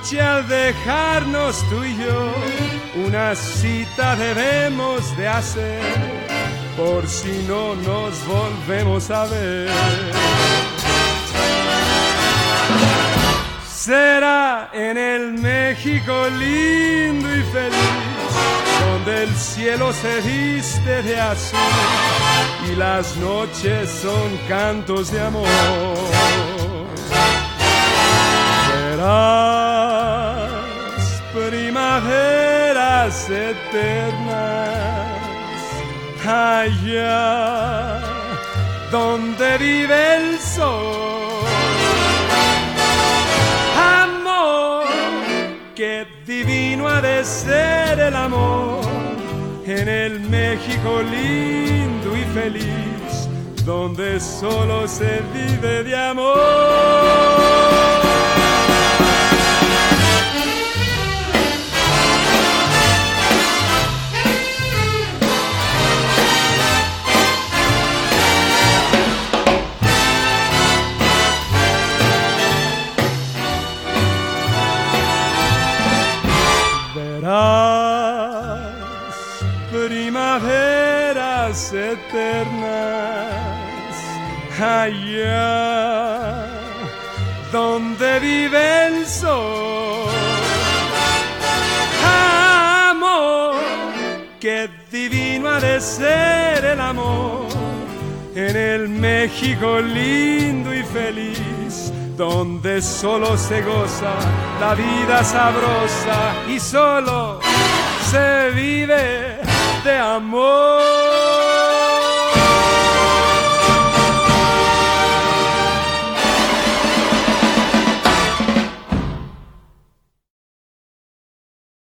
noche al dejarnos tú y yo, una cita debemos de hacer, por si no nos volvemos a ver. Será en el México lindo y feliz, donde el cielo se viste de azul y las noches son cantos de amor. Serás primaveras eternas allá donde vive el sol. Amor, qué divino ha de ser el amor en el México lindo y feliz, donde solo se vive de amor. Primaveras eternas allá donde vive el sol. Amor, qué divino ha de ser el amor en el México lindo y feliz, donde solo se goza la vida sabrosa y solo se vive de amor.